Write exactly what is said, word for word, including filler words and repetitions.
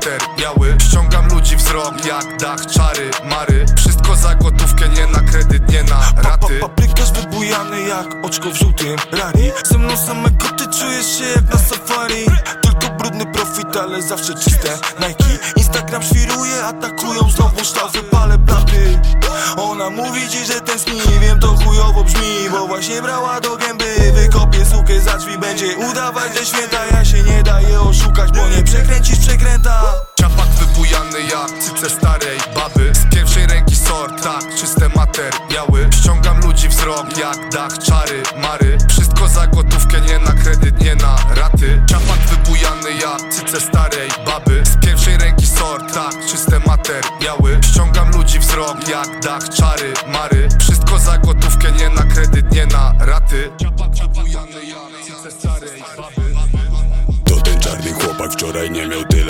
materiały. Ściągam ludzi wzrok jak dach, czary, mary. Wszystko za gotówkę, nie na kredyt, nie na raty. Paprykarz wybujany jak oczko w żółtym rari. Ze mną same koty, czujesz się jak na safari. Tylko brudny profit, ale zawsze czyste Nike. Instagram świruje, atakują znowu sztafy, palę planty. Ona mówi ci, że tęskni, wiem to chujowo brzmi, bo właśnie brała do gęby. Wykopię sukę za drzwi, będzie udawać, że święta. Ja się nie daję oszukać, bo nie przekręcisz przekręta. Ciapak wybujany jak cyce starej baby. Z pierwszej ręki sort, tak, czyste materiały. Ściągam ludzi wzrok jak dach, czary, mary. Wszystko za gotówkę, nie na kredyt, nie na raty. Ciapak wybujany jak cyce starej baby. Z pierwszej ręki sort, tak, czyste materiały. Ściągam ludzi wzrok jak dach, czary, mary. Wszystko za gotówkę, nie na kredyt, nie na raty. Ciapak wybujany jak cyce starej baby. To ten czarny chłopak wczoraj nie miał tyle